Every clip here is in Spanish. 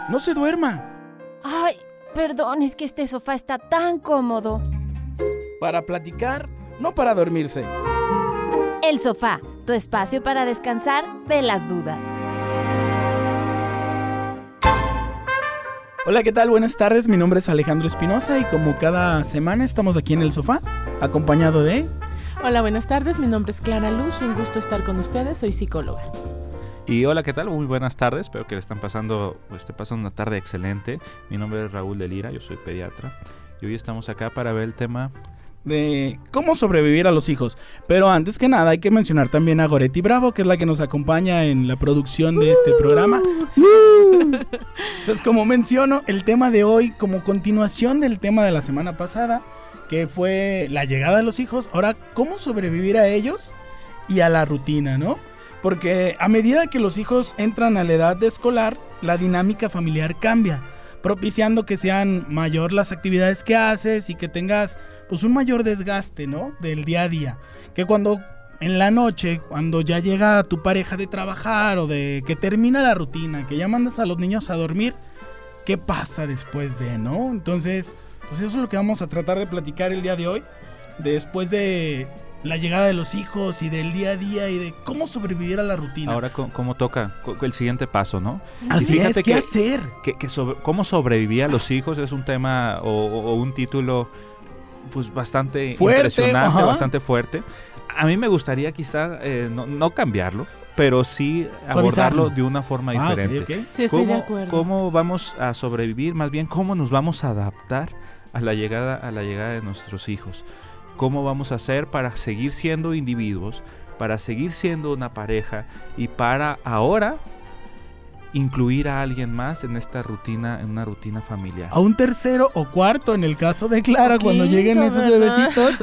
no se duerma. Ay, perdón, es que este sofá está tan cómodo. Para platicar, no para dormirse. El sofá, tu espacio para descansar de las dudas. Hola, ¿qué tal? Buenas tardes, mi nombre es Alejandro Espinosa y como cada semana estamos aquí en el sofá, acompañado de... Hola, buenas tardes, mi nombre es Clara Luz, un gusto estar con ustedes, soy psicóloga. Y hola, ¿qué tal? Muy buenas tardes, espero que le esté pasando una tarde excelente. Mi nombre es Raúl de Lira, yo soy pediatra y hoy estamos acá para ver el tema de cómo sobrevivir a los hijos. Pero antes que nada hay que mencionar también a Goretti Bravo, que es la que nos acompaña en la producción de este programa. Entonces, como menciono, el tema de hoy, como continuación del tema de la semana pasada, que fue la llegada de los hijos, ahora cómo sobrevivir a ellos y a la rutina, ¿no? Porque a medida que los hijos entran a la edad de escolar, la dinámica familiar cambia, propiciando que sean mayor las actividades que haces y que tengas pues un mayor desgaste, ¿no? Del día a día. Que cuando en la noche, cuando ya llega tu pareja de trabajar o de que termina la rutina, que ya mandas a los niños a dormir, ¿qué pasa después de, no? Entonces, pues eso es lo que vamos a tratar de platicar el día de hoy, después de la llegada de los hijos y del día a día y de cómo sobrevivir a la rutina. Ahora, ¿cómo toca el siguiente paso, no? Así es, ¿qué hacer? Cómo sobrevivir a los hijos es un tema o un título pues bastante fuerte, impresionante, ajá. Bastante fuerte. A mí me gustaría quizá no cambiarlo, pero sí abordarlo de una forma diferente. Okay. Sí, estoy de acuerdo. ¿Cómo vamos a sobrevivir? Más bien, ¿cómo nos vamos a adaptar a la llegada de nuestros hijos? ¿Cómo vamos a hacer para seguir siendo individuos, para seguir siendo una pareja y para ahora incluir a alguien más en esta rutina, en una rutina familiar? A un tercero o cuarto, en el caso de Clara, cuando lleguen esos bebecitos,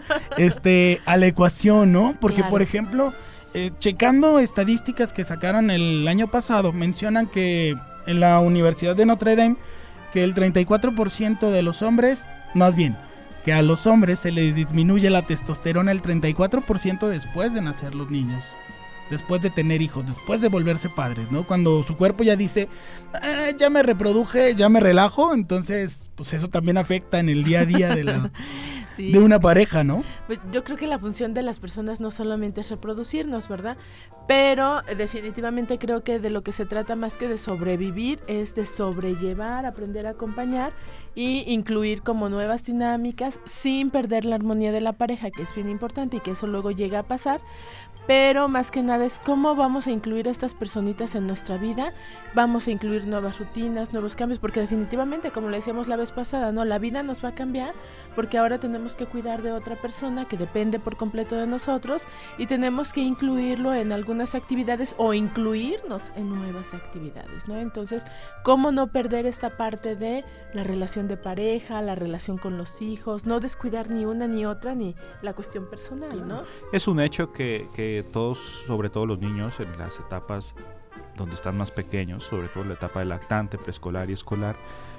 a la ecuación, ¿no? Porque, claro. Por ejemplo, checando estadísticas que sacaron el año pasado, mencionan que en la Universidad de Notre Dame, que el 34% de los hombres, más bien, que a los hombres se les disminuye la testosterona el 34% después de nacer los niños, después de tener hijos, después de volverse padres, ¿no? Cuando su cuerpo ya dice, ya me reproduje, ya me relajo, entonces pues eso también afecta en el día a día sí, de una pareja, ¿no? Pues yo creo que la función de las personas no solamente es reproducirnos, ¿verdad? Pero definitivamente creo que de lo que se trata más que de sobrevivir es de sobrellevar, aprender a acompañar y incluir como nuevas dinámicas sin perder la armonía de la pareja, que es bien importante y que eso luego llega a pasar. Pero más que nada es cómo vamos a incluir a estas personitas en nuestra vida, vamos a incluir nuevas rutinas, nuevos cambios, porque definitivamente, como le decíamos la vez pasada, ¿no? La vida nos va a cambiar porque ahora tenemos que cuidar de otra persona que depende por completo de nosotros y tenemos que incluirlo en algunas actividades o incluirnos en nuevas actividades, ¿no? Entonces, ¿cómo no perder esta parte de la relación de pareja, la relación con los hijos, no descuidar ni una ni otra, ni la cuestión personal, ¿no? Es un hecho que todos, sobre todo los niños, en las etapas donde están más pequeños, sobre todo la etapa de lactante, preescolar y escolar,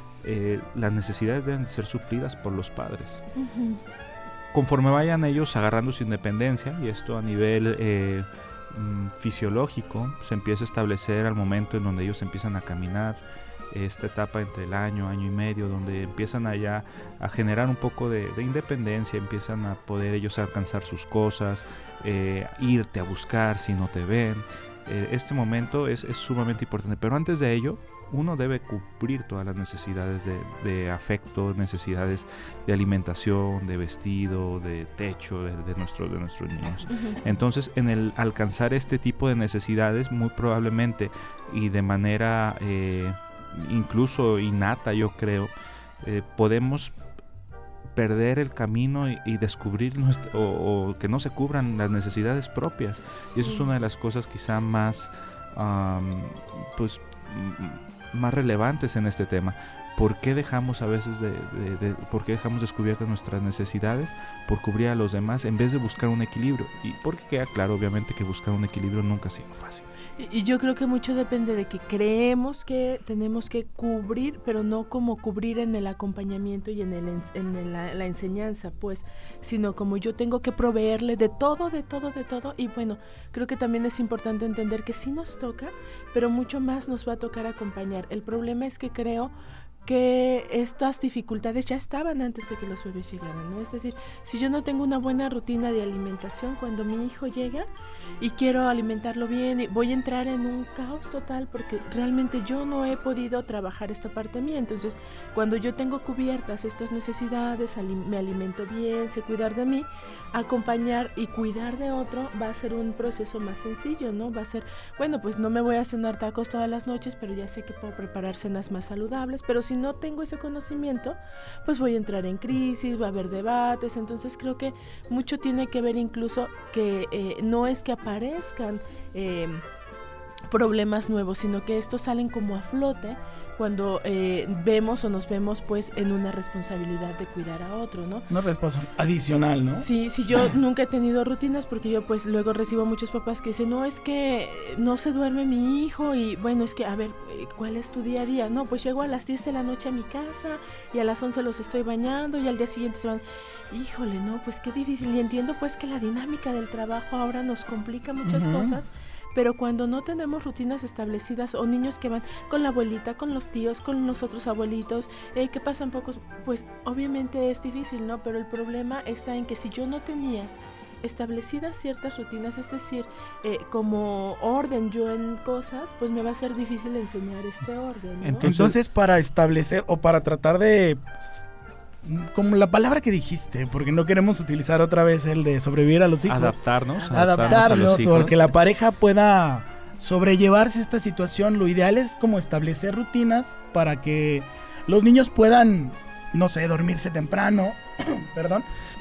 las necesidades deben ser suplidas por los padres. Uh-huh. Conforme vayan ellos agarrando su independencia, y esto a nivel fisiológico, se empieza a establecer al momento en donde ellos empiezan a caminar, esta etapa entre el año y medio, donde empiezan allá a generar un poco de independencia, empiezan a poder ellos alcanzar sus cosas, irte a buscar si no te ven. Este momento es sumamente importante, pero antes de ello uno debe cubrir todas las necesidades de afecto, necesidades de alimentación, de vestido, de techo de nuestros niños. Uh-huh. Entonces, en el alcanzar este tipo de necesidades, muy probablemente y de manera incluso innata, yo creo, podemos perder el camino y descubrir o que no se cubran las necesidades propias. Sí. Y eso es una de las cosas quizá más más relevantes en este tema. ¿Por qué dejamos a veces por qué dejamos descubiertas nuestras necesidades por cubrir a los demás en vez de buscar un equilibrio? Y porque queda claro, obviamente, que buscar un equilibrio nunca ha sido fácil. Y yo creo que mucho depende de que creemos que tenemos que cubrir, pero no como cubrir en el acompañamiento y en la enseñanza, pues, sino como yo tengo que proveerle de todo. Y bueno, creo que también es importante entender que sí nos toca, pero mucho más nos va a tocar acompañar. El problema es que creo que estas dificultades ya estaban antes de que los bebés llegaran, ¿no? Es decir, si yo no tengo una buena rutina de alimentación cuando mi hijo llega y quiero alimentarlo bien, voy a entrar en un caos total porque realmente yo no he podido trabajar esta parte mía. Entonces, cuando yo tengo cubiertas estas necesidades, me alimento bien, sé cuidar de mí, acompañar y cuidar de otro va a ser un proceso más sencillo, ¿no? Va a ser, bueno, pues no me voy a cenar tacos todas las noches, pero ya sé que puedo preparar cenas más saludables, pero si no tengo ese conocimiento, pues voy a entrar en crisis, va a haber debates. Entonces creo que mucho tiene que ver incluso que no es que aparezcan problemas nuevos, sino que estos salen como a flote cuando vemos o nos vemos pues en una responsabilidad de cuidar a otro, ¿no? Una responsabilidad adicional, ¿no? Sí, yo nunca he tenido rutinas porque yo pues luego recibo muchos papás que dicen, no, es que no se duerme mi hijo y bueno, es que a ver, ¿cuál es tu día a día? No, pues llego a las 10 de la noche a mi casa y a las 11 los estoy bañando y al día siguiente se van. Híjole, no, pues qué difícil. Y entiendo pues que la dinámica del trabajo ahora nos complica muchas cosas. Pero cuando no tenemos rutinas establecidas o niños que van con la abuelita, con los tíos, con los otros abuelitos, que pasan pocos, pues obviamente es difícil, ¿no? Pero el problema está en que si yo no tenía establecidas ciertas rutinas, es decir, como orden yo en cosas, pues me va a ser difícil enseñar este orden, ¿no? Entonces, para establecer o para tratar de... como la palabra que dijiste, porque no queremos utilizar otra vez el de sobrevivir a los hijos. Adaptarnos a los hijos. O que la pareja pueda sobrellevarse esta situación. Lo ideal es como establecer rutinas para que los niños puedan, no sé, dormirse temprano. Perdón.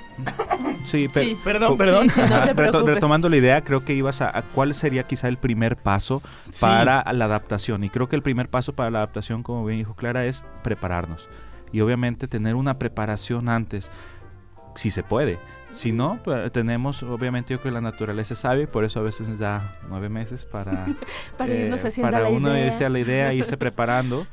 Sí, perdón. Sí, no te preocupes. Retomando la idea, creo que ibas a cuál sería quizá el primer paso para la adaptación. Y creo que el primer paso para la adaptación, como bien dijo Clara, es prepararnos. Y obviamente tener una preparación antes, si se puede. Si no, pues tenemos, obviamente yo creo que la naturaleza es sabia, por eso a veces nos da 9 meses para irnos haciendo para la uno idea. irse a la idea, irse preparando,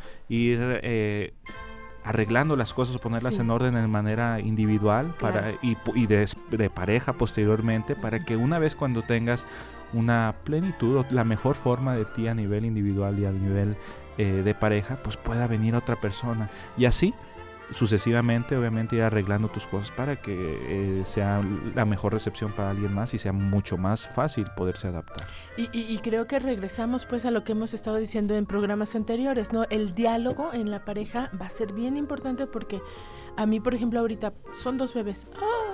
ir arreglando las cosas, ponerlas en orden de manera individual, Claro. y de pareja posteriormente, para que una vez cuando tengas una plenitud o la mejor forma de ti a nivel individual y a nivel de pareja, pues pueda venir otra persona. Y así sucesivamente, obviamente, ir arreglando tus cosas para que sea la mejor recepción para alguien más y sea mucho más fácil poderse adaptar. Y creo que regresamos pues a lo que hemos estado diciendo en programas anteriores, ¿no? El diálogo en la pareja va a ser bien importante porque a mí, por ejemplo, ahorita son 2 bebés.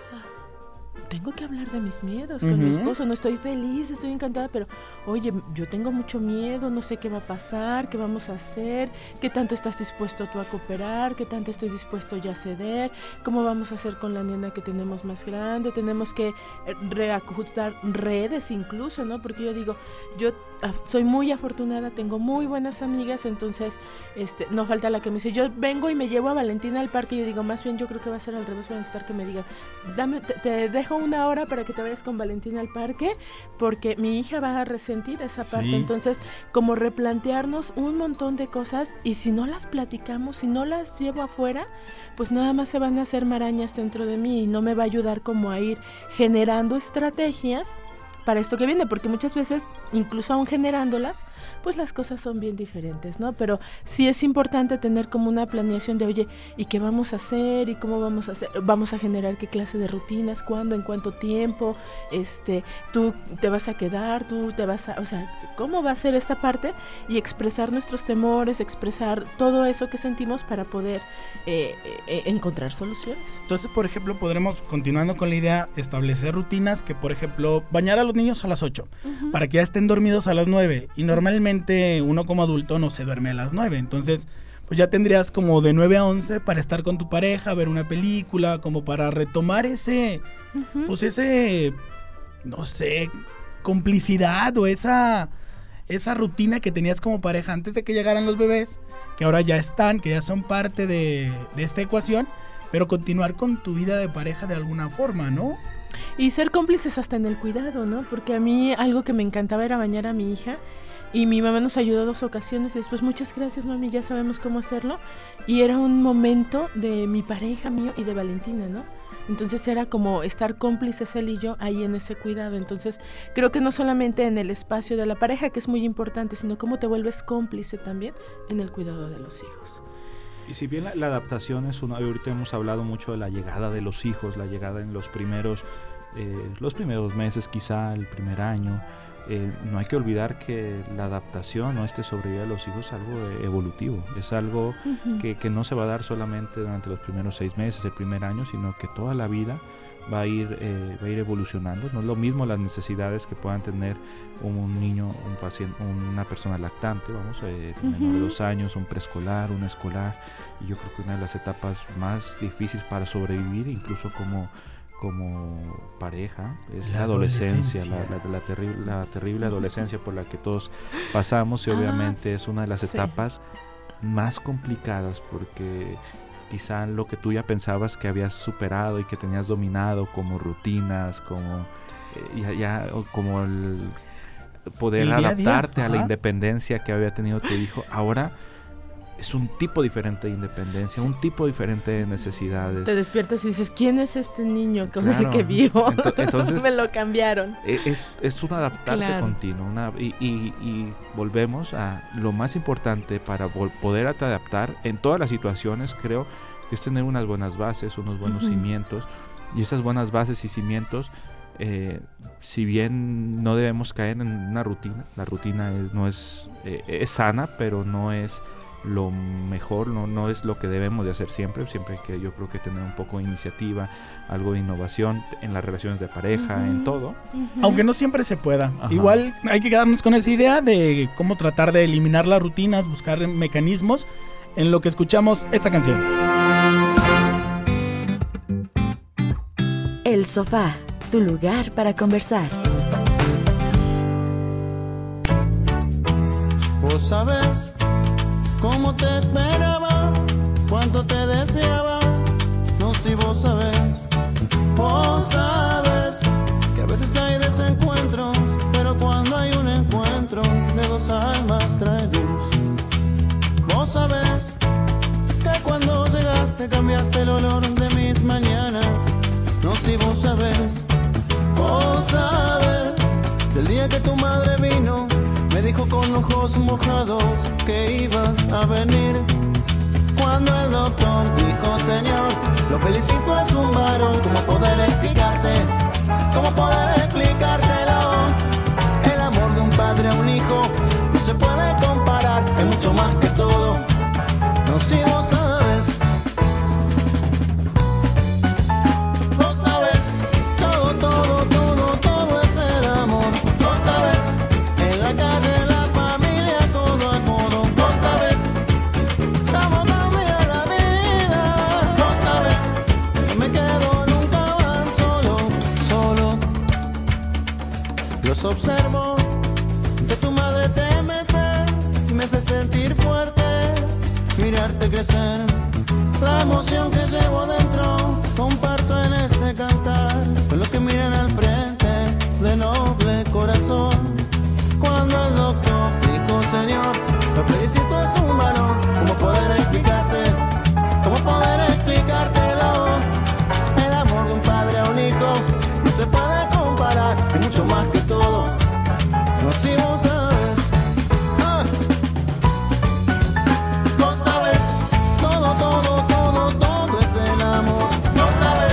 Tengo que hablar de mis miedos con mi esposo. No estoy feliz, estoy encantada, pero oye, yo tengo mucho miedo, no sé qué va a pasar, qué vamos a hacer, qué tanto estás dispuesto tú a cooperar, qué tanto estoy dispuesto ya a ceder, cómo vamos a hacer con la nena que tenemos más grande. Tenemos que reajustar redes incluso, ¿no? Porque yo digo, yo soy muy afortunada, tengo muy buenas amigas, entonces no falta la que me dice, yo vengo y me llevo a Valentina al parque. Y yo digo, más bien yo creo que va a ser al revés, van a estar que me digan, te dejo 1 hora para que te vayas con Valentina al parque, porque mi hija va a resentir esa parte. Entonces, como replantearnos un montón de cosas, y si no las platicamos, si no las llevo afuera, pues nada más se van a hacer marañas dentro de mí y no me va a ayudar como a ir generando estrategias para esto que viene, porque muchas veces, incluso aún generándolas, pues las cosas son bien diferentes, ¿no? Pero sí es importante tener como una planeación de, oye, ¿y qué vamos a hacer? ¿Y cómo vamos a hacer? ¿Vamos a generar qué clase de rutinas? ¿Cuándo? ¿En cuánto tiempo? ¿Tú te vas a quedar? ¿Tú te vas a...? O sea, ¿cómo va a ser esta parte? Y expresar nuestros temores, expresar todo eso que sentimos para poder encontrar soluciones. Entonces, por ejemplo, podremos, continuando con la idea, establecer rutinas que, por ejemplo, bañar a los niños a las 8, para que ya estén dormidos a las 9, y normalmente uno como adulto no se duerme a las 9, entonces pues ya tendrías como de 9 a 11 para estar con tu pareja, ver una película, como para retomar pues ese, no sé, complicidad o esa rutina que tenías como pareja antes de que llegaran los bebés, que ahora ya están, que ya son parte de esta ecuación, pero continuar con tu vida de pareja de alguna forma, ¿no? Y ser cómplices hasta en el cuidado, ¿no? Porque a mí algo que me encantaba era bañar a mi hija, y mi mamá nos ayudó 2 ocasiones y después, muchas gracias, mami, ya sabemos cómo hacerlo. Y era un momento de mi pareja, mío y de Valentina, ¿no? Entonces era como estar cómplices él y yo ahí en ese cuidado. Entonces creo que no solamente en el espacio de la pareja, que es muy importante, sino cómo te vuelves cómplice también en el cuidado de los hijos. Y si bien la adaptación es ahorita hemos hablado mucho de la llegada de los hijos, la llegada en los primeros meses, quizá el primer año, no hay que olvidar que la adaptación o sobrevivir a los hijos es algo evolutivo, es algo que no se va a dar solamente durante los primeros 6 meses, el primer año, sino que toda la vida va a ir evolucionando. No es lo mismo las necesidades que puedan tener un niño, un paciente, una persona lactante, menor de 2 años, un preescolar, un escolar, y yo creo que una de las etapas más difíciles para sobrevivir, incluso como pareja, es la adolescencia, la terrible adolescencia por la que todos pasamos, y obviamente es una de las etapas más complicadas, porque quizá lo que tú ya pensabas que habías superado y que tenías dominado, como rutinas, como como el poder el día adaptarte a a la independencia que había tenido tu hijo, ahora es un tipo diferente de independencia, un tipo diferente de necesidades. Te despiertas y dices, ¿quién es este niño con el que vivo? Entonces, me lo cambiaron. Es un adaptarte continuo. Y volvemos a lo más importante para poder adaptar en todas las situaciones, creo que es tener unas buenas bases, unos buenos cimientos. Y esas buenas bases y cimientos, si bien no debemos caer en una rutina, la rutina es sana, pero no es lo mejor, no es lo que debemos de hacer siempre hay que, yo creo que tener un poco de iniciativa, algo de innovación en las relaciones de pareja, en todo. Aunque no siempre se pueda. Igual hay que quedarnos con esa idea de cómo tratar de eliminar las rutinas, buscar mecanismos, en lo que escuchamos esta canción. El Sofá, tu lugar para conversar. Vos sabés cómo te esperaba, cuánto te deseaba, no si vos sabés que a veces hay desencuentros, pero cuando hay un encuentro de dos almas trae luz. Vos sabés que cuando llegaste cambiaste el olor de mis mañanas, no si vos sabés del día que tu madre vino, me dijo con ojos mojados que ibas a venir. Cuando el doctor dijo, señor, lo felicito, es un varón. ¿Cómo poder explicarte? ¿Cómo poder explicártelo? El amor de un padre a un hijo no se puede comparar, es mucho más que todo. No si vos sabes. Vos sabes, todo es el amor. Vos sabes, en la calle, la familia, codo a codo. Vos sabes cómo cambia la vida. Vos sabes, no me quedo nunca más solo. Los observo, que tu madre te me hace sentir fuerte, mirarte crecer. La emoción que llevo dentro comparto en este cantar con los que miran al frente de noble corazón. Cuando el doctor dijo, señor, lo felicito, es un varón. ¿Cómo poder explicarte? ¿Cómo poder explicártelo? El amor de un padre a un hijo no se puede comparar, es mucho más que todo. No si vos sabes. Vos sabes, todo es el amor. Vos sabes.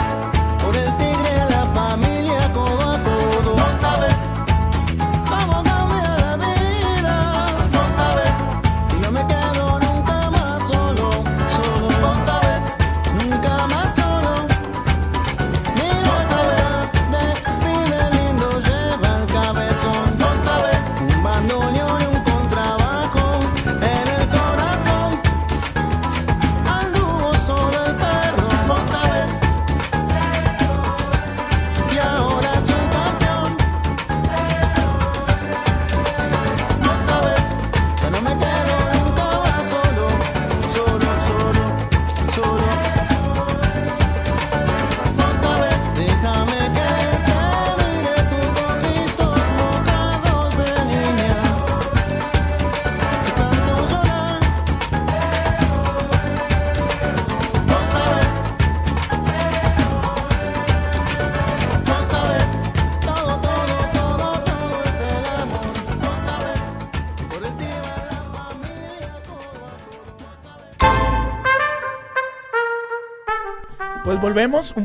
Pues volvemos.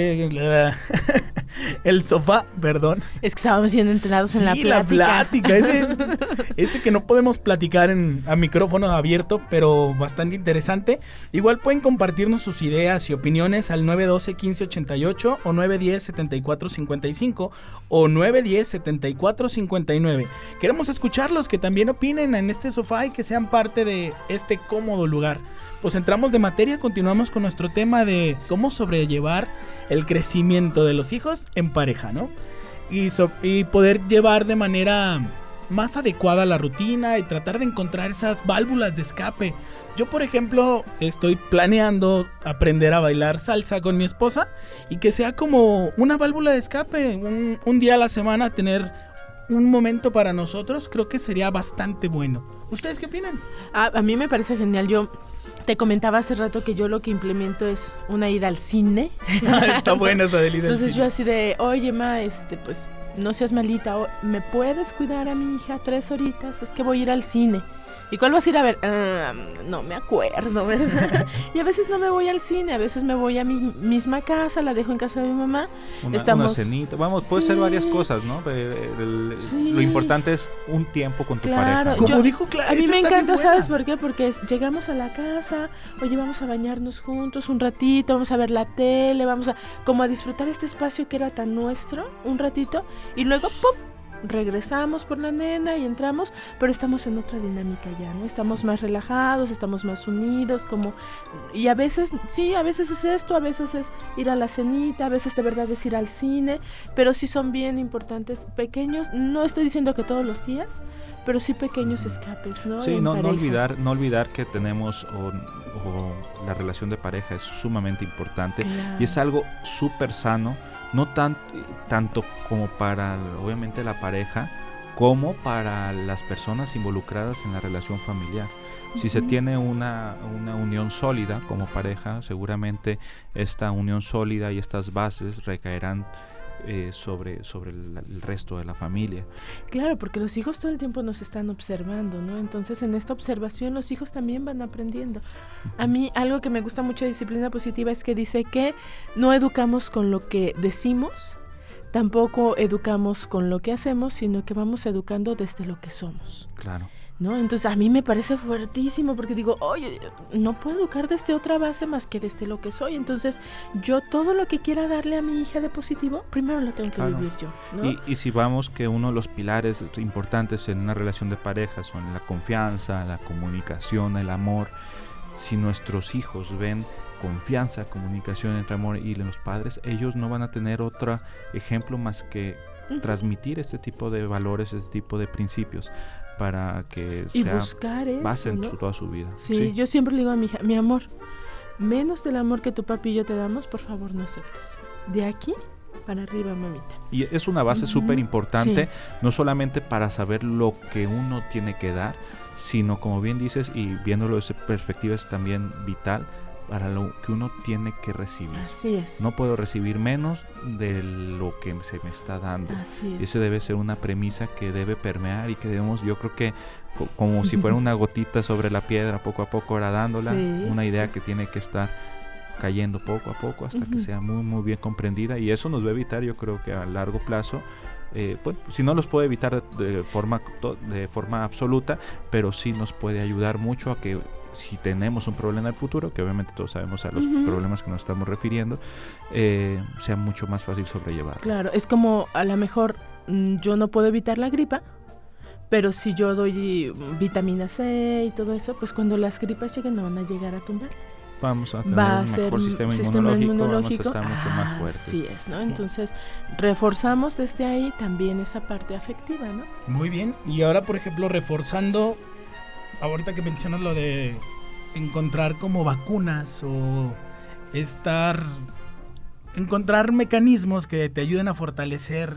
El sofá, perdón. Es que estábamos siendo entrenados en Sí, la plática. Ese que no podemos platicar a micrófono abierto, pero bastante interesante. Igual pueden compartirnos sus ideas y opiniones al 912-1588 o 910-7455 o 910-7459. Queremos escucharlos, que también opinen en este sofá y que sean parte de este cómodo lugar. Pues entramos de materia, continuamos con nuestro tema de cómo sobrellevar el crecimiento de los hijos en pareja, ¿no? Y poder llevar de manera más adecuada la rutina y tratar de encontrar esas válvulas de escape. Yo, por ejemplo, estoy planeando aprender a bailar salsa con mi esposa y que sea como una válvula de escape, un día a la semana tener un momento para nosotros, creo que sería bastante bueno. ¿Ustedes qué opinan? A mí me parece genial. Yo te comentaba hace rato que yo lo que implemento es una ida al cine. Está buena esa del ida al Entonces cine. yo así de, oye, ma, pues no seas malita, ¿me puedes cuidar a mi hija 3 horitas? Es que voy a ir al cine. ¿Y cuál vas a ir a ver? No me acuerdo, ¿verdad? Y a veces no me voy al cine, a veces me voy a mi misma casa, la dejo en casa de mi mamá. Una cenita, puede ser varias cosas, ¿no? Sí. Lo importante es un tiempo con tu Claro, pareja. Como dijo Clara, a mí esa me está encanta, bien buena. ¿sabes por qué? Porque llegamos a la casa, oye, vamos a bañarnos juntos un ratito, vamos a ver la tele, vamos a como a disfrutar este espacio que era tan nuestro, un ratito, y luego, ¡pum!, regresamos por la nena y entramos, pero estamos en otra dinámica ya, ¿no? Estamos más relajados, estamos más unidos, como, y a veces, sí, a veces es esto, a veces es ir a la cenita, a veces de verdad es ir al cine, pero sí son bien importantes, pequeños, no estoy diciendo que todos los días, pero sí pequeños escapes, ¿no? Sí, En no pareja. olvidar que tenemos o la relación de pareja es sumamente importante. Claro. Y es algo súper sano, no tanto como para obviamente la pareja, como para las personas involucradas en la relación familiar. Si se tiene una unión sólida como pareja, seguramente esta unión sólida y estas bases recaerán sobre el resto de la familia. Claro, porque los hijos todo el tiempo nos están observando, ¿no? Entonces, en esta observación los hijos también van aprendiendo. A mí, algo que me gusta mucho de disciplina positiva es que dice que no educamos con lo que decimos, tampoco educamos con lo que hacemos, sino que vamos educando desde lo que somos, Claro. ¿no? Entonces, a mí me parece fuertísimo porque digo, oye, no puedo educar desde otra base más que desde lo que soy. Entonces, yo todo lo que quiera darle a mi hija de positivo, primero lo tengo que Claro. vivir yo, ¿no? Y si vamos que uno de los pilares importantes en una relación de pareja son la confianza, la comunicación, el amor, si nuestros hijos ven confianza, comunicación entre amor y los padres, ellos no van a tener otro ejemplo más que transmitir este tipo de valores, este tipo de principios para que Y sea buscar eso, base en ¿no? toda su vida. Sí, yo siempre le digo a mi hija, mi amor, menos del amor que tu papi y yo te damos, por favor no aceptes. De aquí para arriba, mamita. Y es una base Ujú, súper importante, sí. no solamente para saber lo que uno tiene que dar, sino como bien dices, y viéndolo desde perspectiva es también vital, para lo que uno tiene que recibir. Así es. No puedo recibir menos de lo que se me está dando. Así es. Ese debe ser una premisa que debe permear y que debemos, yo creo que como si fuera una gotita sobre la piedra, poco a poco ahora dándola, Sí, una idea sí. que tiene que estar cayendo poco a poco hasta que Ujú. sea muy muy bien comprendida, y eso nos va a evitar, yo creo que a largo plazo, pues, si no los puede evitar de forma absoluta, pero sí nos puede ayudar mucho a que si tenemos un problema en el futuro, que obviamente todos sabemos a los Ujú. problemas que nos estamos refiriendo, sea mucho más fácil sobrellevar. Claro, es como a lo mejor yo no puedo evitar la gripa, pero si yo doy vitamina C y todo eso, pues cuando las gripas lleguen no van a llegar a tumbar. Vamos a tener Va a un ser mejor sistema inmunológico, vamos a estar mucho más fuertes. Así es, ¿no? Entonces reforzamos desde ahí también esa parte afectiva, ¿no? Muy bien. Y ahora, por ejemplo, reforzando, ahorita que mencionas lo de encontrar como vacunas o encontrar mecanismos que te ayuden a fortalecer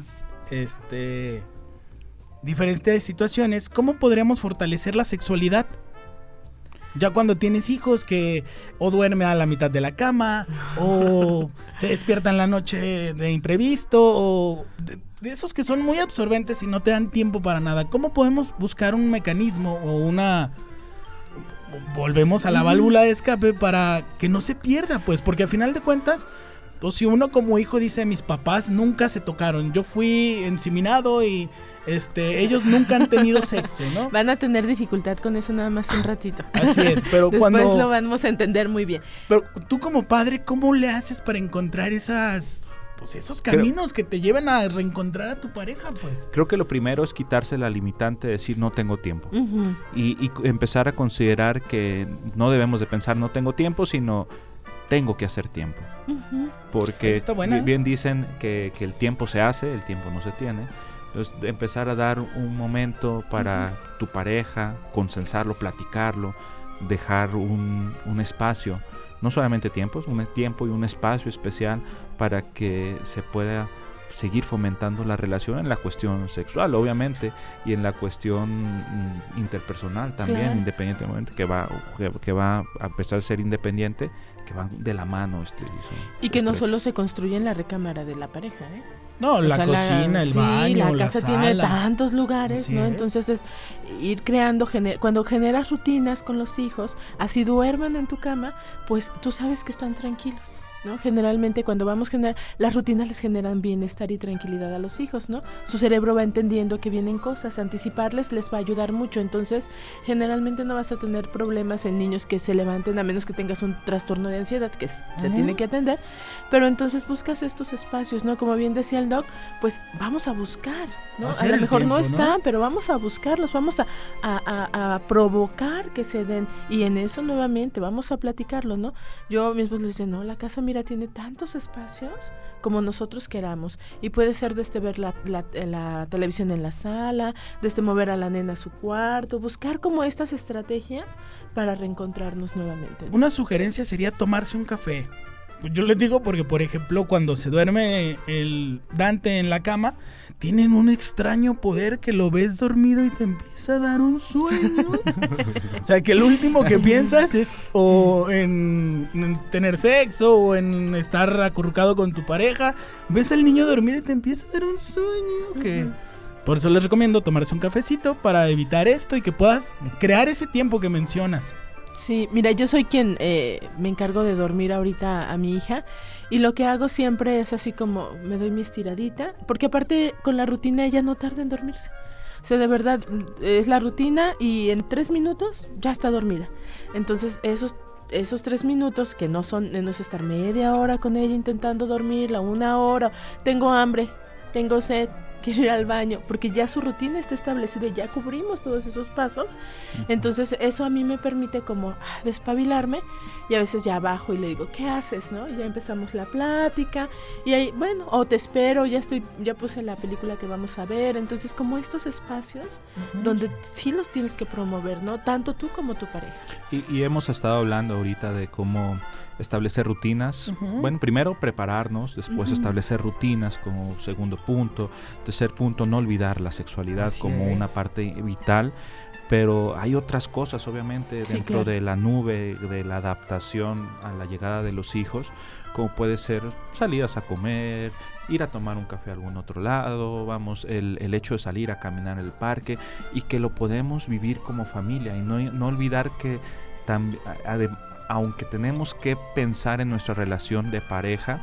diferentes situaciones, ¿cómo podríamos fortalecer la sexualidad? Ya cuando tienes hijos que o duerme a la mitad de la cama o se despierta en la noche de imprevisto o de esos que son muy absorbentes y no te dan tiempo para nada. ¿Cómo podemos buscar un mecanismo o volvemos a la válvula de escape para que no se pierda, pues, porque al final de cuentas, pues si uno como hijo dice, mis papás nunca se tocaron, yo fui inseminado y ellos nunca han tenido sexo, ¿no? Van a tener dificultad con eso nada más un ratito. Así es, pero Después cuando... lo vamos a entender muy bien. Pero tú como padre, ¿cómo le haces para encontrar esos caminos que te lleven a reencontrar a tu pareja, pues? Creo que lo primero es quitarse la limitante de decir no tengo tiempo. Uh-huh. Y empezar a considerar que no debemos de pensar no tengo tiempo, sino tengo que hacer tiempo. Uh-huh. Porque Está buena, bien dicen que el tiempo se hace, el tiempo no se tiene. Entonces, empezar a dar un momento para tu pareja, consensarlo, platicarlo, dejar un espacio, no solamente tiempo, un tiempo y un espacio especial para que se pueda seguir fomentando la relación en la cuestión sexual, obviamente, y en la cuestión interpersonal también, claro, independientemente, que va a pesar de ser independiente, que van de la mano. Y que no solo se construye en la recámara de la pareja, ¿eh? No, la cocina, el baño, la casa tiene sala. tantos lugares, Así ¿no? es. Entonces es ir creando, cuando generas rutinas con los hijos, así duerman en tu cama, pues tú sabes que están tranquilos, ¿no? Generalmente cuando vamos a generar, las rutinas les generan bienestar y tranquilidad a los hijos, ¿no? Su cerebro va entendiendo que vienen cosas, anticiparles les va a ayudar mucho, entonces generalmente no vas a tener problemas en niños que se levanten, a menos que tengas un trastorno de ansiedad que se tiene que atender, pero entonces buscas estos espacios, ¿no? Como bien decía el doc, pues vamos a buscar, ¿no? A Hacer lo el mejor tiempo, no están, pero vamos a buscarlos, vamos a provocar que se den, y en eso nuevamente vamos a platicarlo, ¿no? Yo, mi esposo le dice, no, la casa, mira, tiene tantos espacios como nosotros queramos, y puede ser desde ver la televisión en la sala, desde mover a la nena a su cuarto, buscar como estas estrategias para reencontrarnos nuevamente, ¿no? Una sugerencia sería tomarse un café. Pues yo les digo porque, por ejemplo, cuando se duerme el Dante en la cama, tienen un extraño poder que lo ves dormido y te empieza a dar un sueño. O sea, que el último que piensas es o en tener sexo o en estar acurrucado con tu pareja. Ves al niño dormir y te empieza a dar un sueño. Que por eso les recomiendo tomarse un cafecito para evitar esto y que puedas crear ese tiempo que mencionas. Sí, mira, yo soy quien me encargo de dormir ahorita a mi hija, y lo que hago siempre es así como me doy mi estiradita, porque aparte con la rutina ella no tarda en dormirse. O sea, de verdad, es la rutina y en 3 minutos ya está dormida. Entonces esos 3 minutos que no es estar media hora con ella intentando dormirla, 1 hora, tengo hambre, tengo sed, quiero ir al baño, porque ya su rutina está establecida, ya cubrimos todos esos pasos. Entonces eso a mí me permite como despabilarme, y a veces ya bajo y le digo, ¿qué haces? ¿No? Y ya empezamos la plática, y ahí, bueno, o te espero, ya puse la película que vamos a ver. Entonces como estos espacios donde sí los tienes que promover, ¿no? Tanto tú como tu pareja. Y hemos estado hablando ahorita de cómo establecer rutinas. Bueno, primero prepararnos, después establecer rutinas como segundo punto. Tercer punto, no olvidar la sexualidad Así como es. una parte vital. Pero hay otras cosas, obviamente, Sí, dentro claro. de la nube, de la adaptación a la llegada de los hijos, como puede ser salidas a comer, ir a tomar un café a algún otro lado, el hecho de salir a caminar en el parque, y que lo podemos vivir como familia, y no olvidar que aunque tenemos que pensar en nuestra relación de pareja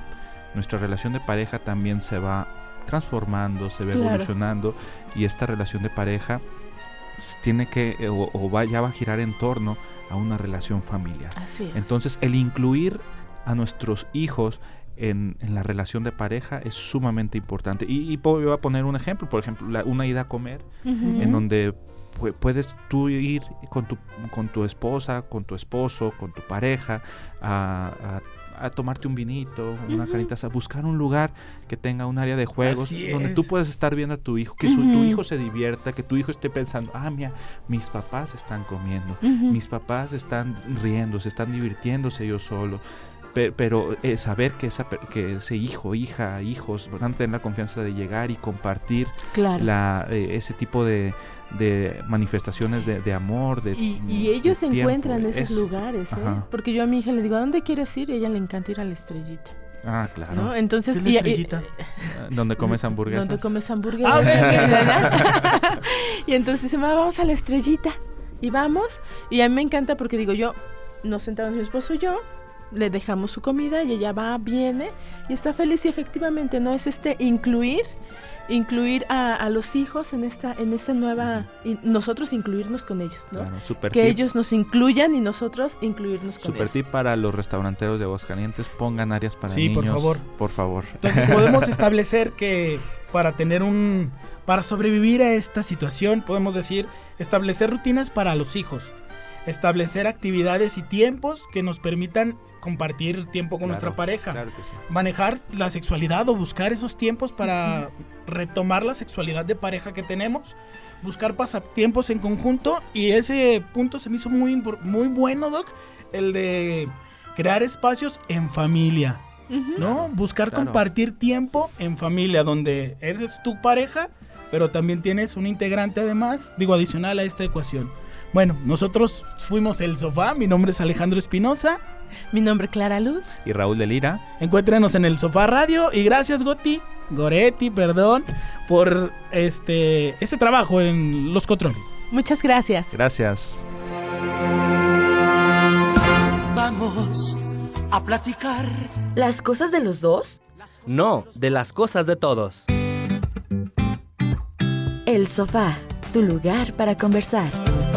también se va transformando, se va Claro. evolucionando, y esta relación de pareja tiene que ya va a girar en torno a una relación familiar. Así es. Entonces, el incluir a nuestros hijos en la relación de pareja es sumamente importante. Y voy a poner un ejemplo, por ejemplo, una ida a comer, en donde puedes tú ir con tu esposa, con tu esposo, con tu pareja a tomarte un vinito, una carnita asada, buscar un lugar que tenga un área de juegos Así donde es. tú puedas estar viendo a tu hijo, que tu hijo se divierta, que tu hijo esté pensando, mira, mis papás están comiendo, mis papás están riendo, se están divirtiéndose ellos solos. Pero saber que ese hijo, hija, hijos van a tener la confianza de llegar y compartir Claro. ese tipo de manifestaciones de amor, y ellos de tiempo, encuentran esos lugares, Ajá. porque yo a mi hija le digo, ¿a dónde quieres ir? Y a ella le encanta ir a la Estrellita, Claro. ¿no? Entonces, ¿Qué es la Estrellita? Donde comes hamburguesas. Donde comes hamburguesas. Y entonces dice, mamá, vamos a la Estrellita. y vamos. Y a mí me encanta porque digo yo, nos sentamos mi esposo y yo, le dejamos su comida y ella va, viene y está feliz. Y efectivamente no es incluir a los hijos en esta nueva, y nosotros incluirnos con ellos, ¿no? Claro, super Que tip. ellos nos incluyan y nosotros incluirnos con Super ellos. tip para los restauranteros de Aguascalientes, pongan áreas para Sí, niños. por favor. Por Entonces podemos establecer que para sobrevivir a esta situación, podemos decir, establecer rutinas para los hijos, establecer actividades y tiempos que nos permitan compartir tiempo con nuestra pareja, Claro que sí. manejar la sexualidad o buscar esos tiempos para retomar la sexualidad de pareja que tenemos, buscar pasatiempos en conjunto, y ese punto se me hizo muy bueno, Doc, el de crear espacios en familia. ¿No? Buscar claro. compartir tiempo en familia, donde eres tu pareja, pero también tienes un integrante adicional a esta ecuación. Bueno, nosotros fuimos El Sofá, mi nombre es Alejandro Espinosa. Mi nombre es Clara Luz. Y Raúl de Lira. Encuéntrenos en El Sofá Radio y gracias Goretti, por ese trabajo en los controles. Muchas gracias. Gracias. Vamos a platicar. ¿Las cosas de los dos? No, de las cosas de todos. El Sofá, tu lugar para conversar.